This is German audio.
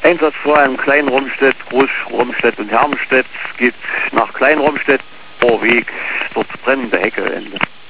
Einsatz vor allem Klein-Romstedt, Groß-Romstedt und Hermenstedt. Es geht nach Klein-Romstedt, Weg, dort brennende Hecke.